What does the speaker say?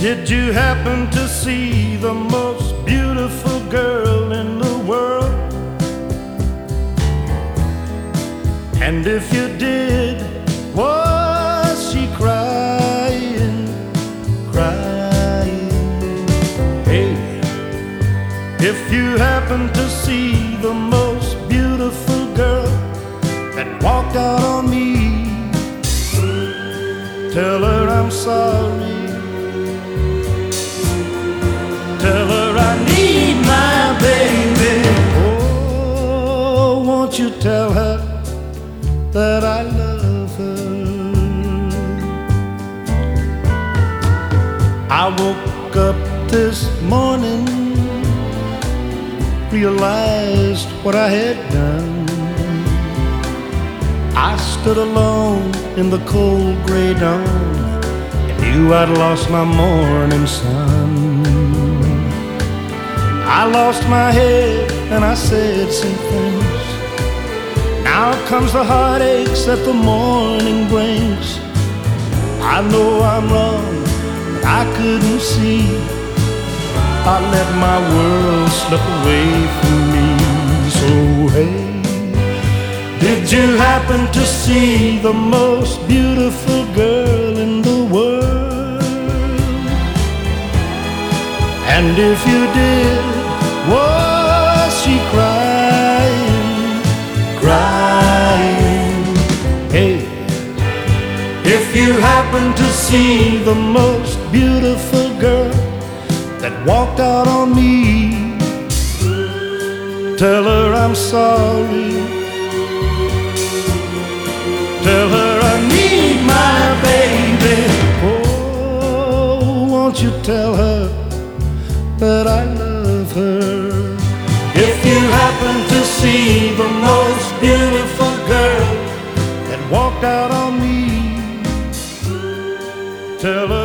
Did you happen to see the most beautiful girl in the world? And if you did, was she crying, crying? Hey, if you happen to see the most beautiful girl that walked out on me, tell her I'm sorry. Tell her I need my baby. Oh, won't you tell her that I love her? I woke up this morning, realized what I had done. I stood alone in the cold gray dawn and knew I'd lost my morning sun. I lost my head and I said some things. Now comes the heartaches that the morning brings. I know I'm wrong, but I couldn't see. I let my world slip away from me. So hey, did you happen to see the most beautiful girl in the world? And if you did, was she crying, crying? Hey, if you happen to see the most beautiful girl that walked out on me, tell her I'm sorry. Tell her I need my baby. Oh, won't you tell her that I love her? If you happen to see the most beautiful girl that walked out on me, tell her